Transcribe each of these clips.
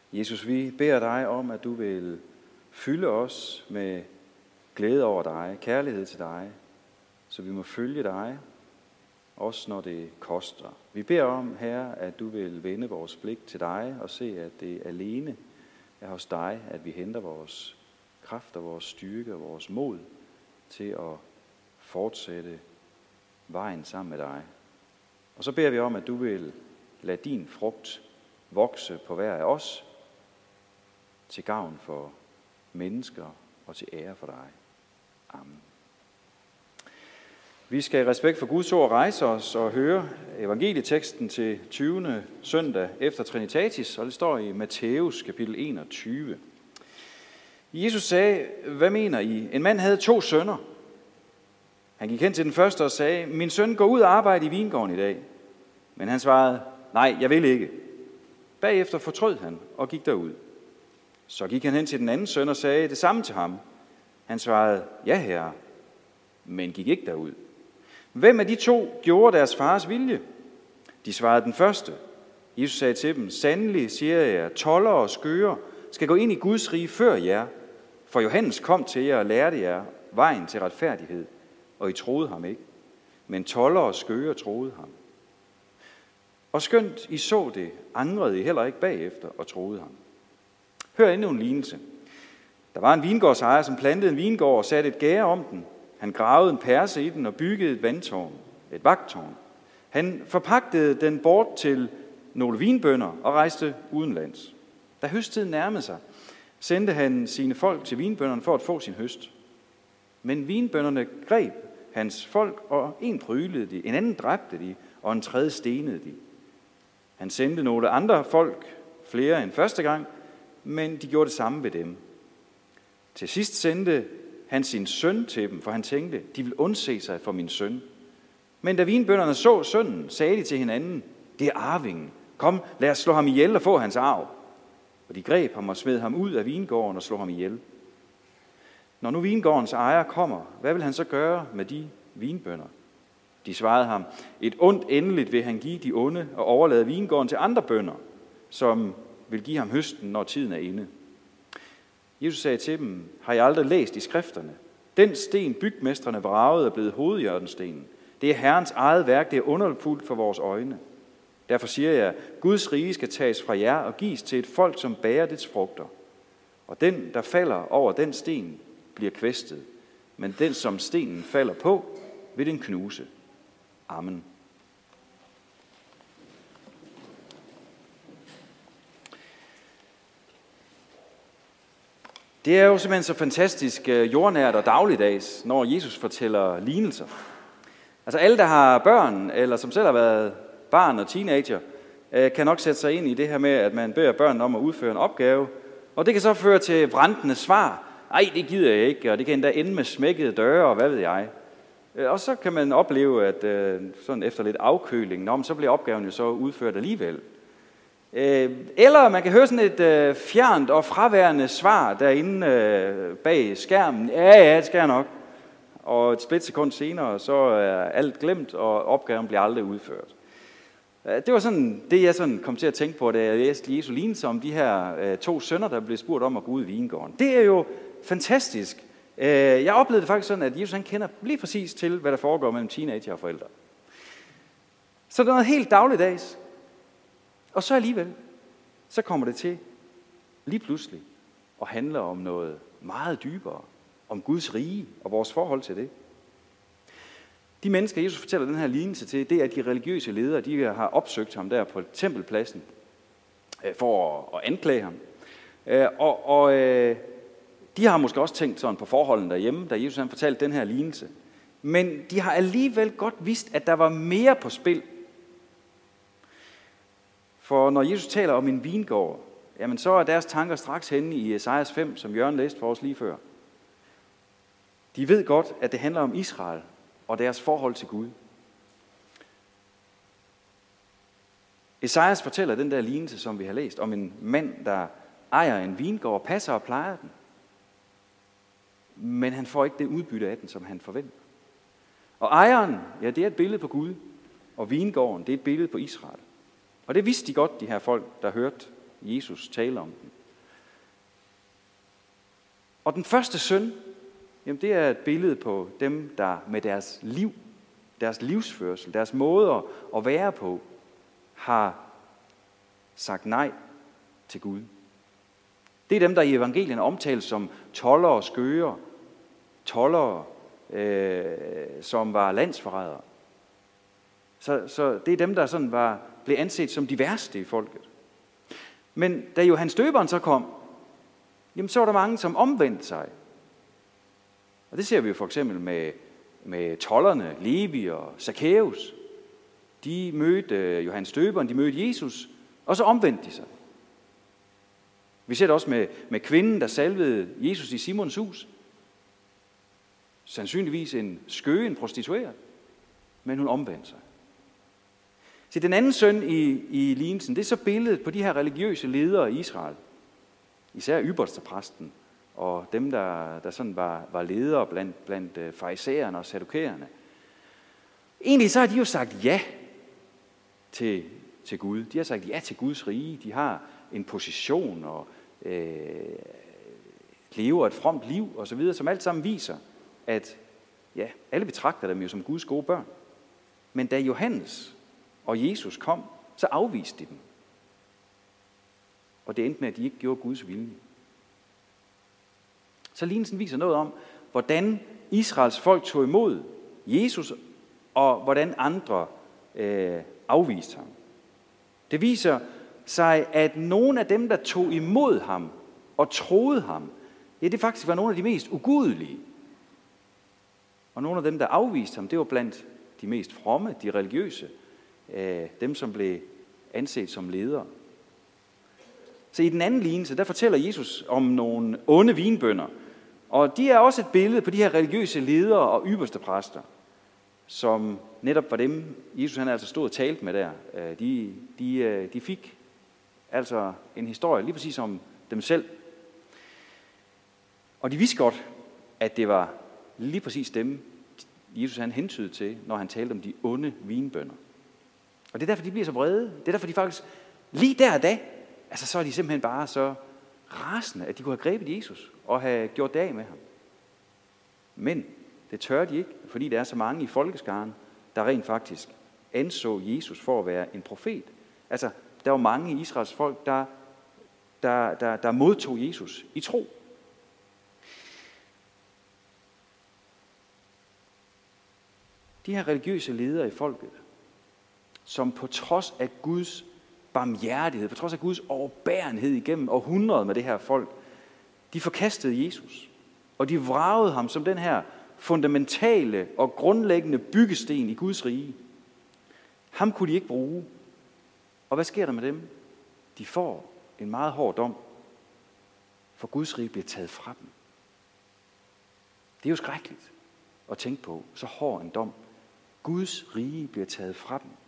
Jesus, vi beder dig om, at du vil fylde os med glæde over dig, kærlighed til dig, så vi må følge dig, også når det koster. Vi beder om, Herre, at du vil vende vores blik til dig og se, at det alene er hos dig, at vi henter vores kraft og vores styrke og vores mod til at fortsætte vejen sammen med dig. Og så beder vi om, at du vil lade din frugt vokse på hver af os, til gavn for mennesker og til ære for dig. Amen. Vi skal i respekt for Guds ord rejse os og høre evangelieteksten til 20. søndag efter Trinitatis, og det står i Matthæus kapitel 21. Jesus sagde, hvad mener I? En mand havde 2 sønner. Han gik hen til den første og sagde, min søn går ud og arbejde i vingården i dag. Men han svarede, nej, jeg vil ikke. Bagefter fortrød han og gik derud. Så gik han hen til den anden søn og sagde det samme til ham. Han svarede, ja herre, men gik ikke derud. Hvem af de 2 gjorde deres fars vilje? De svarede den første. Jesus sagde til dem, sandelig siger jeg, toldere og skøger skal gå ind i Guds rige før jer. For Johannes kom til jer og lærte jer vejen til retfærdighed, og I troede ham ikke. Men toldere og skøger troede ham. Og skønt I så det, angrede I heller ikke bagefter og troede ham. Hør endnu en lignelse. Der var en vingårdsejer, som plantede en vingård og satte et gærde om den. Han gravede en perse i den og byggede et vandtårn, et vagttårn. Han forpagtede den bort til nogle vinbønder og rejste udenlands. Da høsttiden nærmede sig, sendte han sine folk til vinbønderne for at få sin høst. Men vinbønderne greb hans folk, og en prylede de, en anden dræbte de, og en tredje stenede de. Han sendte nogle andre folk, flere end første gang, men de gjorde det samme ved dem. Til sidst sendte han sin søn til dem, for han tænkte, de vil undse sig for min søn. Men da vinbønderne så sønnen, sagde de til hinanden, det er arvingen. Kom, lad os slå ham ihjel og få hans arv. Og de greb ham og smed ham ud af vingården og slog ham ihjel. Når nu vingårdens ejer kommer, hvad vil han så gøre med de vinbønder? De svarede ham, et ondt endeligt vil han give de onde og overlade vingården til andre bønder, som vil give ham høsten, når tiden er inde. Jesus sagde til dem, har I aldrig læst i skrifterne? Den sten bygmestrene vragede er blevet hovedhjørnestenen. Det er Herrens eget værk, det er underfuldt for vores øjne. Derfor siger jeg, Guds rige skal tages fra jer og gives til et folk, som bærer dets frugter. Og den, der falder over den sten, bliver kvæstet. Men den, som stenen falder på, vil den knuse. Amen. Det er jo simpelthen så fantastisk jordnært og dagligdags, når Jesus fortæller lignelser. Altså alle, der har børn, eller som selv har været barn og teenager, kan nok sætte sig ind i det her med, at man beder børnene om at udføre en opgave. Og det kan så føre til vrantende svar. Ej, det gider jeg ikke, og det kan endda ende med smækkede døre, og hvad ved jeg. Og så kan man opleve, at sådan efter lidt afkøling, så bliver opgaven jo så udført alligevel. Eller man kan høre sådan et fjernt og fraværende svar derinde bag skærmen. Ja, det skal jeg nok. Og et splitsekund senere, så er alt glemt, og opgaven bliver aldrig udført. Det var sådan det, jeg sådan kom til at tænke på, da jeg læste Jesu lignelse om de her 2 sønner, der blev spurgt om at gå ud i vingården. Det er jo fantastisk. Jeg oplevede det faktisk sådan, at Jesus han kender lige præcis til, hvad der foregår mellem teenager og forældre. Så det er noget helt dagligdags. Og så alligevel, så kommer det til lige pludselig at handle om noget meget dybere, om Guds rige og vores forhold til det. De mennesker, Jesus fortæller den her lignelse til, det er de religiøse ledere, de har opsøgt ham der på tempelpladsen for at anklage ham. Og de har måske også tænkt sådan på forholdene derhjemme, da Jesus han fortalte den her lignelse. Men de har alligevel godt vidst, at der var mere på spil. For når Jesus taler om en vingård, jamen så er deres tanker straks henne i Esajas 5, som Jørgen læste for os lige før. De ved godt, at det handler om Israel og deres forhold til Gud. Esajas fortæller den der lignelse, som vi har læst, om en mand, der ejer en vingård, passer og plejer den. Men han får ikke det udbytte af den, som han forventer. Og ejeren, ja, det er et billede på Gud, og vingården, det er et billede på Israel. Og det vidste de godt, de her folk, der hørte Jesus tale om den. Og den første synd, jamen det er et billede på dem, der med deres liv, deres livsførsel, deres måde at være på, har sagt nej til Gud. Det er dem, der i evangelierne omtales som toldere og skøger, toldere, som var landsforrædere. Så det er dem, der sådan blev anset som de værste i folket. Men da Johannes Døberen så kom, jamen så var der mange, som omvendte sig. Og det ser vi jo for eksempel med tolderne, Levi og Zacchaeus. De mødte Johannes Døberen, de mødte Jesus, og så omvendte de sig. Vi ser det også med kvinden, der salvede Jesus i Simons hus. Sandsynligvis en skøge, en prostitueret, men hun omvendte sig. Så den anden synd i lignelsen, det er så billedet på de her religiøse ledere i Israel. Især ypperstepræsten og dem, der sådan var ledere blandt farisæerne og saddukæerne. Egentlig så har de jo sagt ja til Gud. De har sagt ja til Guds rige. De har en position og lever et fromt liv og så videre, som alt sammen viser, at ja, alle betragter dem jo som Guds gode børn. Men da Johannes og Jesus kom, så afviste de dem. Og det endte med, at de ikke gjorde Guds vilje. Så lignelsen viser noget om, hvordan Israels folk tog imod Jesus, og hvordan andre afviste ham. Det viser sig, at nogle af dem, der tog imod ham og troede ham, ja, det faktisk var nogle af de mest ugudelige. Og nogle af dem, der afviste ham, det var blandt de mest fromme, de religiøse, dem som blev anset som ledere. Så i den anden lignelse, der fortæller Jesus om nogle onde vinbønder. Og de er også et billede på de her religiøse ledere og ypperstepræster, som netop var dem, Jesus han altså stod og talte med der. De fik altså en historie lige præcis om dem selv. Og de vidste godt, at det var lige præcis dem, Jesus han hentydede til, når han talte om de onde vinbønder. Og det er derfor, de bliver så vrede. Det er derfor, de faktisk lige der og da, altså så er de simpelthen bare så rasende, at de kunne have grebet Jesus og have gjort det af med ham. Men det tør de ikke, fordi der er så mange i folkeskaren, der rent faktisk anså Jesus for at være en profet. Altså, der var mange i Israels folk, der modtog Jesus i tro. De her religiøse ledere i folket, som på trods af Guds barmhjertighed, på trods af Guds overbærenhed igennem århundreder med det her folk, de forkastede Jesus, og de vragede ham som den her fundamentale og grundlæggende byggesten i Guds rige. Ham kunne de ikke bruge. Og hvad sker der med dem? De får en meget hård dom, for Guds rige bliver taget fra dem. Det er jo skrækkeligt at tænke på, så hård en dom. Guds rige bliver taget fra dem.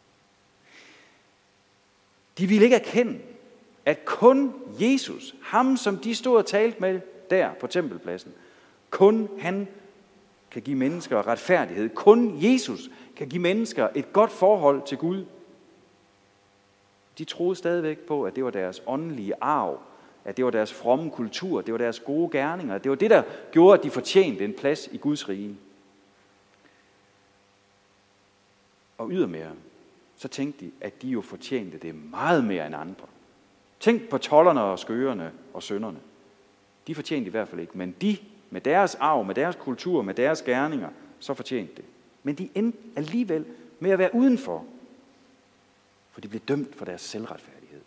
De ville ikke erkende, at kun Jesus, ham som de stod og talte med der på tempelpladsen, kun han kan give mennesker retfærdighed. Kun Jesus kan give mennesker et godt forhold til Gud. De troede stadigvæk på, at det var deres åndelige arv, at det var deres fromme kultur, det var deres gode gerninger, det var det, der gjorde, at de fortjente en plads i Guds rige. Og ydermere, så tænkte de, at de jo fortjente det meget mere end andre. Tænk på tolderne og skøgerne og synderne. De fortjente i hvert fald ikke, men de med deres arv, med deres kultur, med deres gerninger, så fortjente det. Men de endte alligevel med at være udenfor, for de blev dømt for deres selvretfærdighed.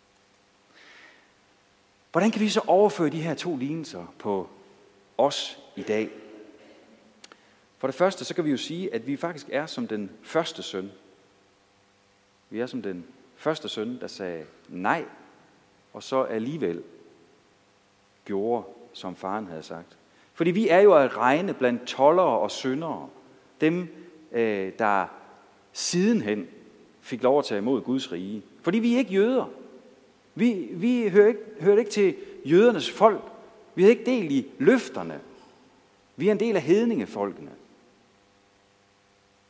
Hvordan kan vi så overføre de her to lignelser på os i dag? For det første, så kan vi jo sige, at vi faktisk er som den første søn. Vi er som den første søn, der sagde nej, og så alligevel gjorde, som faren havde sagt. Fordi vi er jo at regne blandt toldere og syndere. Dem, der sidenhen fik lov at tage imod Guds rige. Fordi vi er ikke jøder. Vi hører ikke til jødernes folk. Vi har ikke del i løfterne. Vi er en del af hedningefolkene.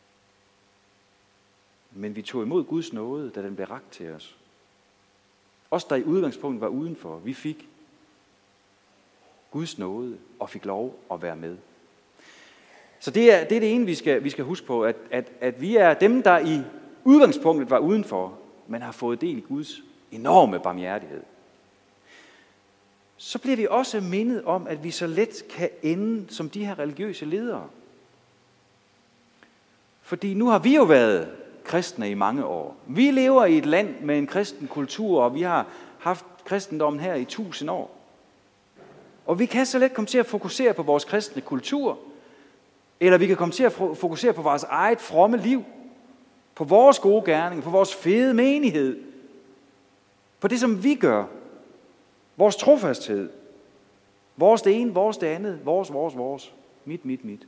Men vi tog imod Guds nåde, da den blev rakt til os. Os, der i udgangspunktet var udenfor, vi fik Guds nåde og fik lov at være med. Så det er det ene, vi skal huske på, at vi er dem, der i udgangspunktet var udenfor, men har fået del i Guds enorme barmhjertighed. Så bliver vi også mindet om, at vi så let kan ende som de her religiøse ledere. Fordi nu har vi jo været kristne i mange år. Vi lever i et land med en kristen kultur, og vi har haft kristendommen her i 1000 år. Og vi kan så let komme til at fokusere på vores kristne kultur, eller vi kan komme til at fokusere på vores eget fromme liv, på vores gode gerning, på vores fede menighed, på det, som vi gør, vores trofasthed, vores det ene, vores det andet, vores, mit.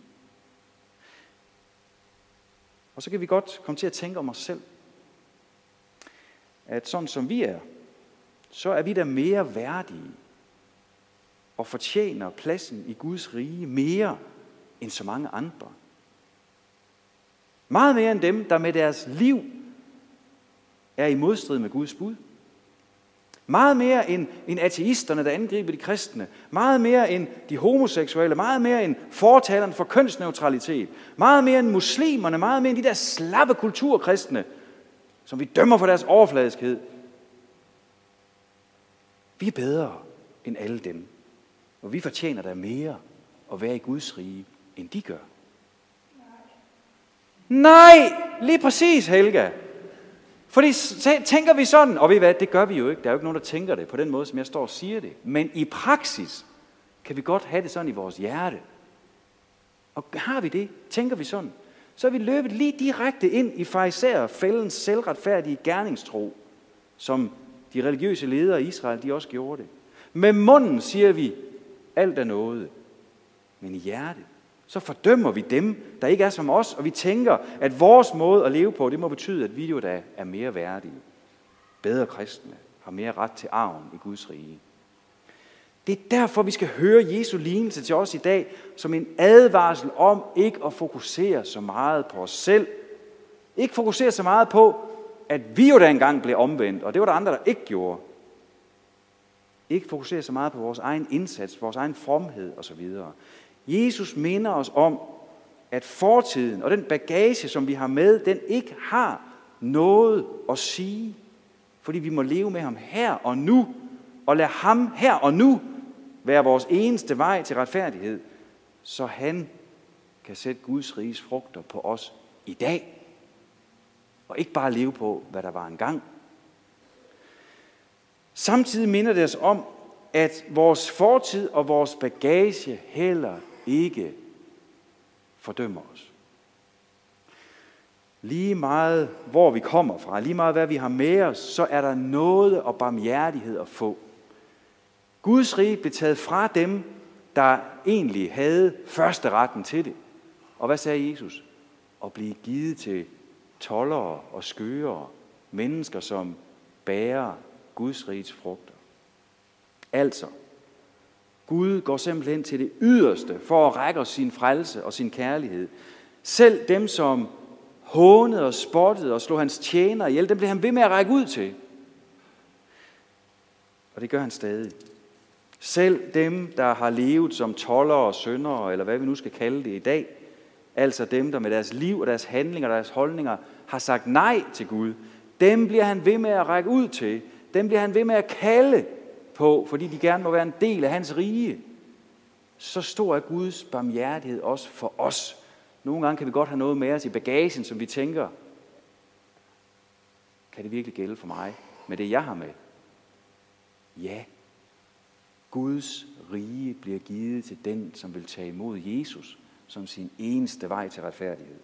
Og så kan vi godt komme til at tænke om os selv, at sådan som vi er, så er vi da mere værdige og fortjener pladsen i Guds rige mere end så mange andre. Meget mere end dem, der med deres liv er i modstrid med Guds bud. Meget mere end ateisterne, der angriber de kristne. Meget mere end de homoseksuelle. Meget mere end fortalerne for kønsneutralitet. Meget mere end muslimerne. Meget mere end de der slappe kulturkristne, som vi dømmer for deres overfladiskhed. Vi er bedre end alle dem. Og vi fortjener da mere at være i Guds rige, end de gør. Nej, lige præcis, Helga. Fordi tænker vi sådan, og ved I hvad, det gør vi jo ikke. Der er jo ikke nogen, der tænker det på den måde, som jeg står og siger det. Men i praksis kan vi godt have det sådan i vores hjerte. Og har vi det, tænker vi sådan, så er vi løbet lige direkte ind i farisæerfældens selvretfærdige gerningstro, som de religiøse ledere i Israel, de også gjorde det. Med munden siger vi, alt er noget. Men i hjertet, så fordømmer vi dem, der ikke er som os, og vi tænker, at vores måde at leve på, det må betyde, at vi jo da er mere værdige, bedre kristne, har mere ret til arven i Guds rige. Det er derfor, vi skal høre Jesu lignelse til os i dag, som en advarsel om ikke at fokusere så meget på os selv. Ikke fokusere så meget på, at vi jo da engang blev omvendt, og det var der andre, der ikke gjorde. Ikke fokusere så meget på vores egen indsats, vores egen fromhed osv. Jesus minder os om, at fortiden og den bagage, som vi har med, den ikke har noget at sige. Fordi vi må leve med ham her og nu, og lade ham her og nu være vores eneste vej til retfærdighed, så han kan sætte Guds riges frugter på os i dag. Og ikke bare leve på, hvad der var engang. Samtidig minder det os om, at vores fortid og vores bagage heller ikke fordømmer os. Lige meget hvor vi kommer fra, lige meget hvad vi har med os, så er der noget og barmhjertighed at få. Guds rige blev taget fra dem, der egentlig havde første retten til det. Og hvad sagde Jesus? At blive givet til toldere og skøre, mennesker som bærer Guds riges frugter. Altså, Gud går simpelthen til det yderste for at række os sin frelse og sin kærlighed. Selv dem, som hånede og spottede og slog hans tjenere ihjel, dem blev han ved med at række ud til. Og det gør han stadig. Selv dem, der har levet som toldere og syndere, eller hvad vi nu skal kalde det i dag, altså dem, der med deres liv og deres handlinger og deres holdninger har sagt nej til Gud, dem bliver han ved med at række ud til. Dem bliver han ved med at kalde på, fordi de gerne må være en del af hans rige. Så stor er Guds barmhjertighed også for os. Nogle gange kan vi godt have noget med os i bagagen, som vi tænker, kan det virkelig gælde for mig med det, jeg har med? Ja, Guds rige bliver givet til den, som vil tage imod Jesus som sin eneste vej til retfærdighed.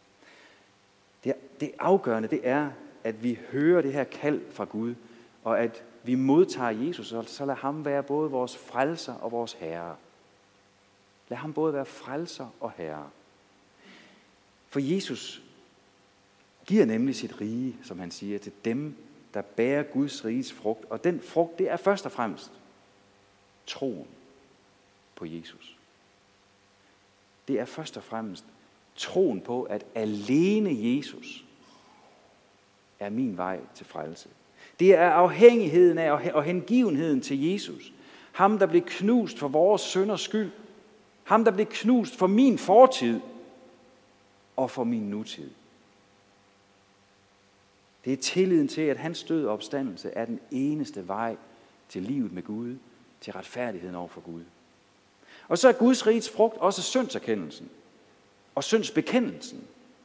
Det afgørende, det er, at vi hører det her kald fra Gud, og at vi modtager Jesus, og så lad ham være både vores frelser og vores herre. Lad ham både være frelser og herre. For Jesus giver nemlig sit rige, som han siger, til dem, der bærer Guds riges frugt. Og den frugt, det er først og fremmest troen på Jesus. Det er først og fremmest troen på, at alene Jesus er min vej til frelse. Det er afhængigheden af og hengivenheden til Jesus. Ham, der blev knust for vores synders skyld. Ham, der blev knust for min fortid og for min nutid. Det er tilliden til, at hans død og opstandelse er den eneste vej til livet med Gud, til retfærdigheden over for Gud. Og så er Guds rigets frugt også syndserkendelsen og syndsbekendelsen.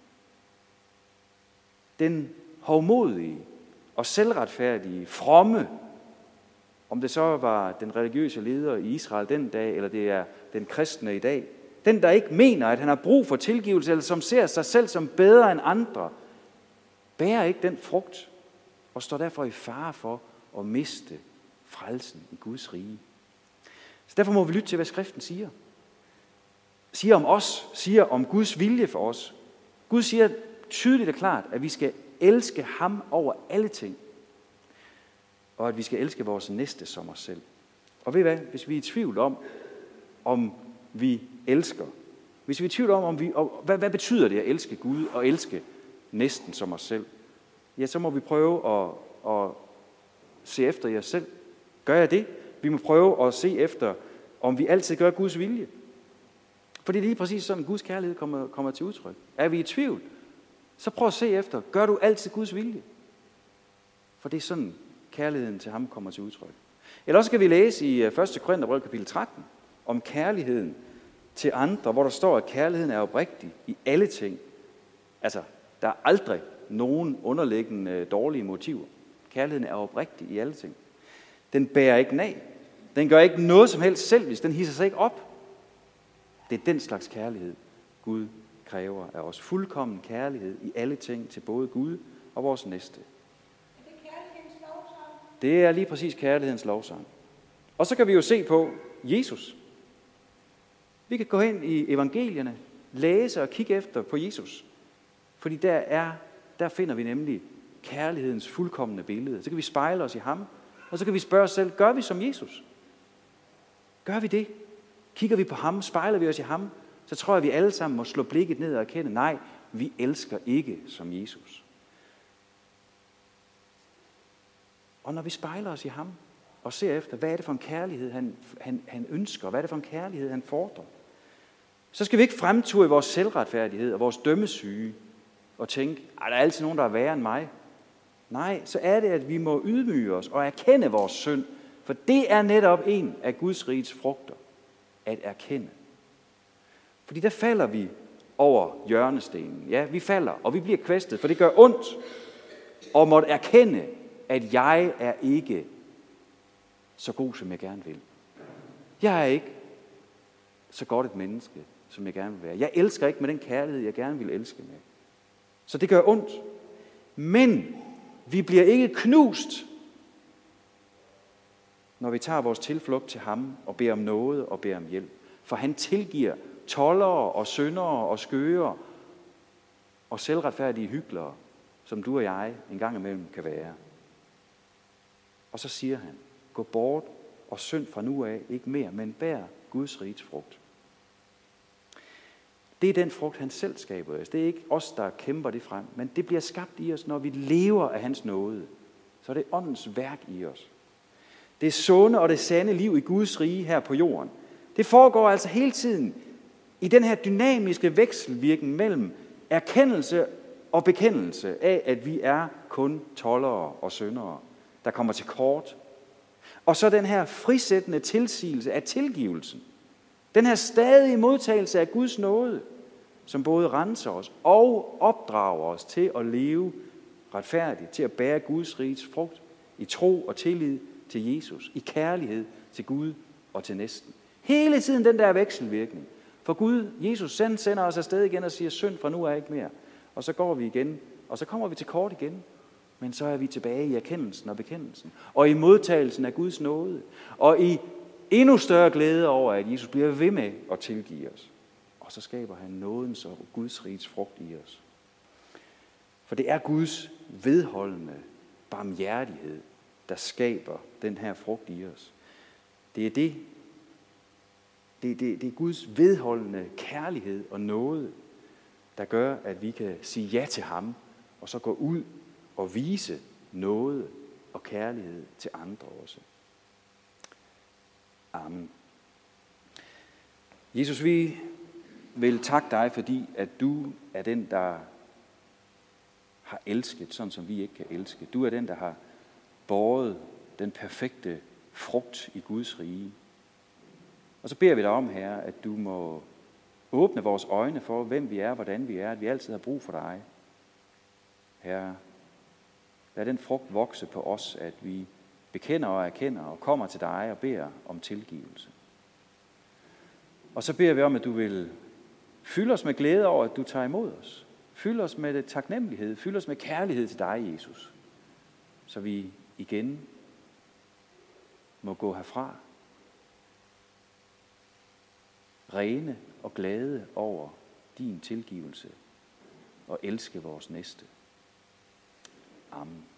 Den hovmodige og selvretfærdige, fromme, om det så var den religiøse leder i Israel den dag, eller det er den kristne i dag, den, der ikke mener, at han har brug for tilgivelse, eller som ser sig selv som bedre end andre, bærer ikke den frugt, og står derfor i fare for at miste frelsen i Guds rige. Så derfor må vi lytte til, hvad skriften siger. Siger om os, siger om Guds vilje for os. Gud siger tydeligt og klart, at vi skal elske ham over alle ting, og at vi skal elske vores næste som os selv. Og ved I hvad? Hvis vi er i tvivl om vi elsker, hvis vi er i tvivl om hvad betyder det at elske Gud og elske næsten som os selv, ja, så må vi prøve at se efter i os selv. Gør jeg det? Vi må prøve at se efter, om vi altid gør Guds vilje. For det er lige præcis sådan, Guds kærlighed kommer til udtryk. Er vi i tvivl, så prøv at se efter. Gør du altid Guds vilje? For det er sådan, kærligheden til ham kommer til udtryk. Eller også kan vi læse i 1. Korintherbrev kapitel 13 om kærligheden til andre, hvor der står, at kærligheden er oprigtig i alle ting. Altså, der er aldrig nogen underliggende dårlige motiver. Kærligheden er oprigtig i alle ting. Den bærer ikke nag. Den gør ikke noget som helst selvisk. Den hisser sig ikke op. Det er den slags kærlighed, Gud kræver af os. Fuldkommen kærlighed i alle ting til både Gud og vores næste. Det er lige præcis kærlighedens lovsang. Og så kan vi jo se på Jesus. Vi kan gå hen i evangelierne, læse og kigge efter på Jesus. Fordi der finder vi nemlig kærlighedens fuldkomne billede. Så kan vi spejle os i ham, og så kan vi spørge os selv, gør vi som Jesus? Gør vi det? Kigger vi på ham, spejler vi os i ham, så tror jeg, at vi alle sammen må slå blikket ned og erkende, nej, vi elsker ikke som Jesus. Og når vi spejler os i ham og ser efter, hvad er det for en kærlighed, han ønsker, hvad er det for en kærlighed, han fordrer, så skal vi ikke fremture i vores selvretfærdighed og vores dømmesyge og tænke, der er altid nogen, der er værre end mig. Nej, så er det, at vi må ydmyge os og erkende vores synd, for det er netop en af Guds rigets frugter, at erkende. Fordi der falder vi over hjørnestenen. Ja, vi falder, og vi bliver kvæstet, for det gør ondt, og måtte erkende, at jeg er ikke så god, som jeg gerne vil. Jeg er ikke så godt et menneske, som jeg gerne vil være. Jeg elsker ikke med den kærlighed, jeg gerne vil elske med. Så det gør ondt. Men vi bliver ikke knust, når vi tager vores tilflugt til ham og beder om noget og beder om hjælp. For han tilgiver toldere og syndere og skøre og selvretfærdige hyklere, som du og jeg en gang imellem kan være. Og så siger han, gå bort og synd fra nu af, ikke mere, men bær Guds rigets frugt. Det er den frugt, han selv skaber os. Det er ikke os, der kæmper det frem, men det bliver skabt i os, når vi lever af hans nåde. Så er det åndens værk i os. Det sunde og det sande liv i Guds rige her på jorden. Det foregår altså hele tiden i den her dynamiske vekselvirkning mellem erkendelse og bekendelse af, at vi er kun toldere og syndere, der kommer til kort. Og så den her frisættende tilsigelse af tilgivelsen. Den her stadige modtagelse af Guds nåde, som både renser os og opdrager os til at leve retfærdigt, til at bære Guds rigets frugt i tro og tillid til Jesus, i kærlighed til Gud og til næsten. Hele tiden den der vekselvirkning. For Gud, Jesus sender os afsted igen og siger, synd fra nu af ikke mere. Og så går vi igen, og så kommer vi til kort igen. Men så er vi tilbage i erkendelsen og bekendelsen. Og i modtagelsen af Guds nåde. Og i endnu større glæde over, at Jesus bliver ved med at tilgive os. Og så skaber han nådens og Guds rigets frugt i os. For det er Guds vedholdende barmhjertighed, der skaber den her frugt i os. Det er Guds vedholdende kærlighed og nåde, der gør, at vi kan sige ja til ham, og så gå ud og vise nåde og kærlighed til andre også. Amen. Jesus, vi vil takke dig, fordi at du er den, der har elsket, sådan som vi ikke kan elske. Du er den, der har båret den perfekte frugt i Guds rige. Og så beder vi dig om, Herre, at du må åbne vores øjne for, hvem vi er, hvordan vi er, at vi altid har brug for dig. Herre, lad den frugt vokse på os, at vi bekender og erkender og kommer til dig og beder om tilgivelse. Og så beder vi om, at du vil fylde os med glæde over, at du tager imod os. Fyld os med taknemmelighed, fyld os med kærlighed til dig, Jesus, så vi igen må gå herfra rene og glade over din tilgivelse og elske vores næste. Amen.